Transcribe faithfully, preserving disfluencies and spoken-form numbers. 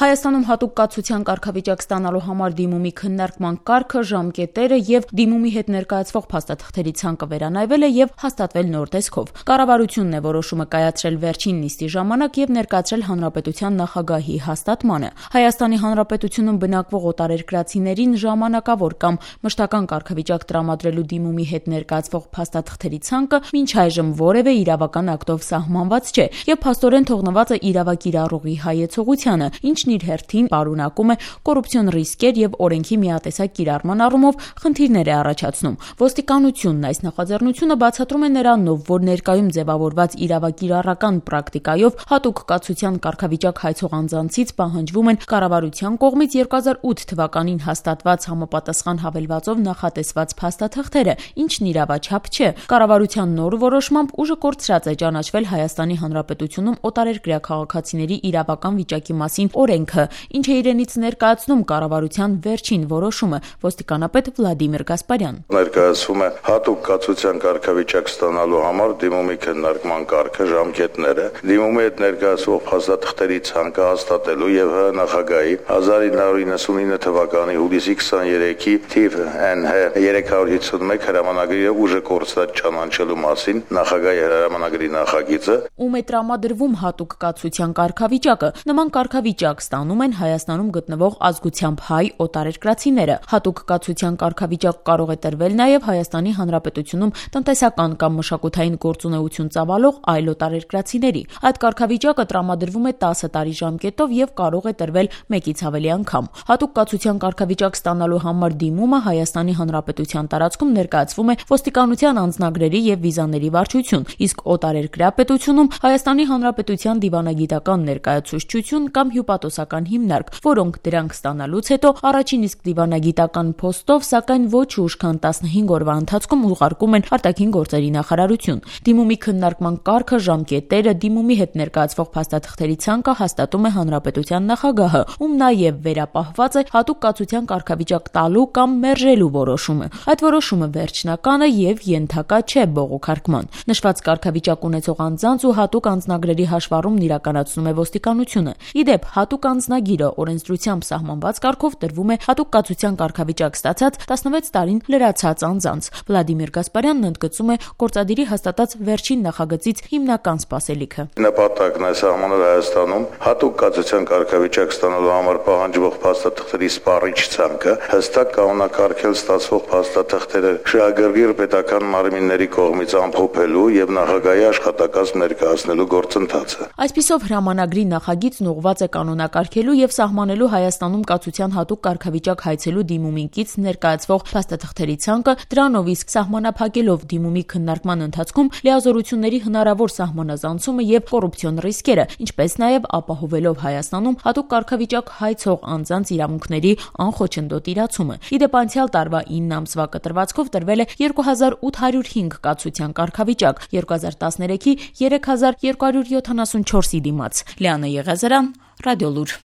Հայաստանում հատուկ կացության կարգավիճակ ստանալու համար դիմումի քննարկման կարգը, ժամկետերը եւ դիմումի հետ ներկայացվող փաստաթղթերի ցանկը վերանայվել է եւ հաստատվել նոր տեսքով։ Կառավարությունն է որոշումը կայացրել վերջին նիստի ժամանակ եւ ներկայացրել Հանրապետության նախագահի հաստատմանը։ Հայաստանի Հանրապետությունում բնակվող օտարերկրացիներին ժամանակավոր կամ մշտական կարգավիճակ տրամադրելու դիմումի հետ ներկայացվող փաստաթղթերի ցանկը մինչ այժմ որևէ իրավական ակտով սահմանված չէ եւ փաստորեն թողնված է իրավակիրառողի հայեցողությանը, ինչն իր հերթին պարունակում է կոռուպցիոն ռիսկեր եւ օրենքի միատեսակ կիրառման առումով խնդիրներ է առաջացնում։ Ոստիկանությունն այս նախաձեռնությունը բացատրում է նրանով, որ ներկայում ձևավորված իրավակիրառական պրակտիկայով հատուկ կացության կարգավիճակ հայցող անձանցից պահանջվում են կառավարության կողմից երկու հազար ութ թվականին հաստատված համապատասխան հավելվածով նախատեսված փաստաթղթերը, ինչն իրավաչափ չէ։ Կառավարության նոր որոշմամբ ուժը կորցրած է ճանաչվել Հայաստանի Հանրապետությունում օտարերկրյա քաղաքացիների իրավական վիճակի մասին օրենքը, ինչը իրենից ներկայացնում կառավարության վերջին որոշումը։ Ոստիկանապետ Վլադիմիր Գասպարյան. Ներկայացվում է հատուկ կացության կարգավիճակ ստանալու համար դիմումի քննարկման կարգը, ժամկետները, դիմումի հետ ներկայացվող փաստաթղթերի ցանկը հաստատելու եւ ՀՀ նախագահի հազար ինը հարյուր իննսունինը թվականի հուլիսի քսաներեքի թիվ N H երեք հարյուր հիսունմեկ հրամանագրի ուժը կորցրած ճանաչելու մասին նախագահի հրամանագրի նախագիծը, ում է տրամադրվում հատուկ կացության կարգավիճակը։ Նման կարգավիճակ ստանում են Հայաստանում գտնվող ազգությամբ հայ օտարերկրացիները։ Հատուկ կացության կարգավիճակ կարող է տրվել նաև Հայաստանի Հանրապետությունում տնտեսական կամ մշակութային գործունեություն ծավալող այլ օտարերկրացիների։ Այդ կարգավիճակը տրամադրվում է տասը տարի ժամկետով եւ կարող է տրվել մեկից ավելի անգամ։ Հատուկ կացության կարգավիճակ ստանալու համար դիմումը Հայաստանի Հանրապետության տարածքում ներկայացվում է ոստիկանության անձնագրերի եւ վիզաների վարչություն, իսկ օտարերկրյա պետությունում Հայաստանի Հանրապետության դիվանագիտական ներկայացուցչություն կամ հյուպատոսական հիմնարկ, որոնք դրանք ստանալուց հետո առաջին իսկ դիվանագիտական փոստով, սակայն ոչ ուշ քան տասնհինգ օրվա ընթացքում ուղարկում են արտաքին գործերի նախարարություն։ Դիմումի քննարկման կարգը, ժամկետերը, դիմումի հետ ներկայացվող փաստաթղթերի ցանկը հաստատում է Հանրապետության նախագահը, ում նաև վերապահված է հատուկ կացության կարգավիճակ տալու կամ մերժելու որոշումը։ Այդ որոշումը վերջնական է եւ ենթակա չէ բողոքարկման։ Նշված կարգավիճակ ունեցող անձանց ու հատուկ անձնագրերի հաշվառումն իրականացնում է ոստիկանությունը։ Իդեպ հատուկ անձնագիրը օրենսդրությամբ սահմանված կարգով տրվում է հատուկ կացության կարգավիճակ ստացած տասնվեց տարին լրացած անձանց։ Վլադիմիր Գասպարյանն ընդգծում է գործադիրի հաստատած վերջին նախագծից հիմնական սպասելիքը։ Նպատակն է սահմանել Հայաստանում հատուկ կացության կարգավիճակ ստանալու համար պահանջվող փաստաթղթերի սպառիչ ցանկը, հստակ կանոնակարգել ստացվող փաստաթղթերը շահագրգիռ պետական մարմինների կողմից ամփոփելու եւ նախագահի աշխատակազմ ներկայացնելու գործընթացը։ Այսպիսով հրամանագրի նախագիծն ուղղված է կանոնակարգելու եւ սահմանելու Հայաստանում կացության հատուկ կարգավիճակ հայցելու դիմումին կից ներկայացվող փաստաթղթերի ցանկը, դրանով իսկ սահմանափակելով դիմումի քննարկման ընթացքում լիազորությունների հնարավոր սահմանազանցումը եւ կոռուպցիոն ռիսկերը, ինչպես նաեւ ապահովելով Հայաստանում հատուկ կարգավիճակ հայցող անձանց իրավունքների անխոչնդոտ իրացումը։ Իդեպ անցյալ տարվա ինը ամսվա կտրվածքով տրվել է երկու հազար ութ հարյուր հինգ կացության կարգավիճակ, երկու հազար տասներեքի երեք հազար երկու հարյուր յոթանասունչորսի դիմաց։ Լիանա Եղիազարյան, Ռադիոլուր։